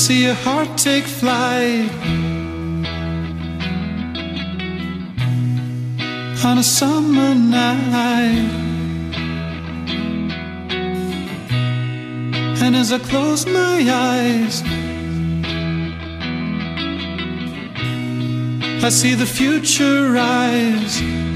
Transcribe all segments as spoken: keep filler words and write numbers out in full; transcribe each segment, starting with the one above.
see your heart take flight on a summer night. And as I close my eyes, I see the future rise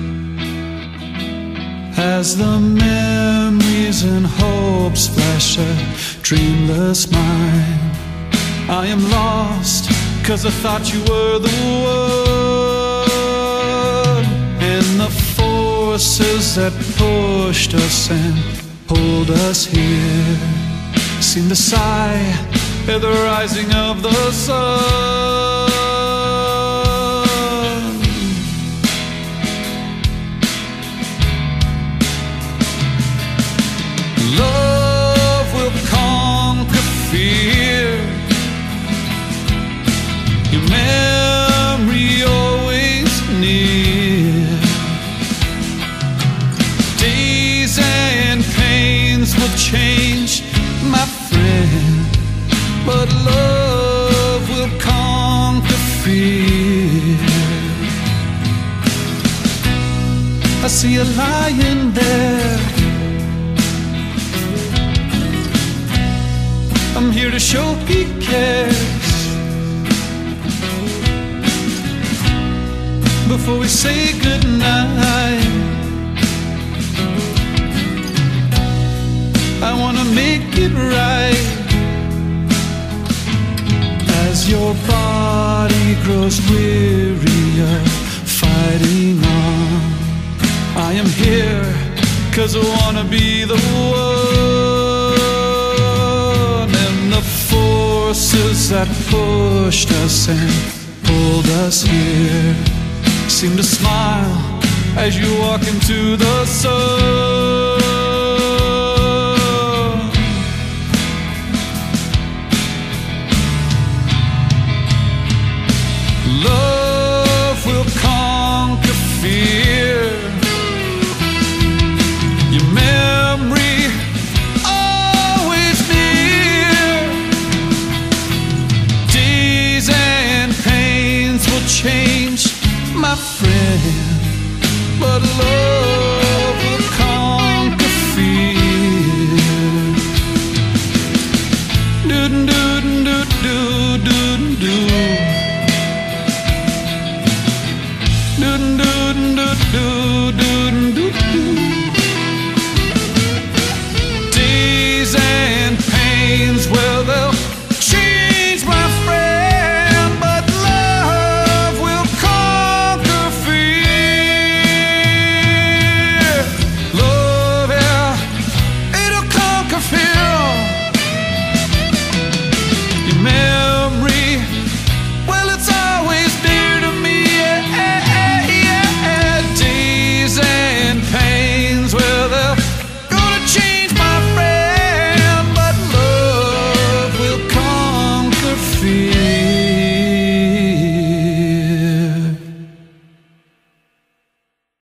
as the memories and hopes flash a dreamless mind. I am lost, 'cause I thought you were the one. And the forces that pushed us and pulled us here seem to sigh at the rising of the sun. Love will conquer fear. Your memory always near. Days and pains will change, my friend, but love will conquer fear. I see you lying there. I'm here to show he cares. Before we say goodnight, I wanna make it right. As your body grows weary of fighting on, I am here 'cause I wanna be the one. And the forces that pushed us and pulled us here seem to smile as you walk into the sun. Love will conquer fear. Your memory always near. Days and pains will change, my friend, but love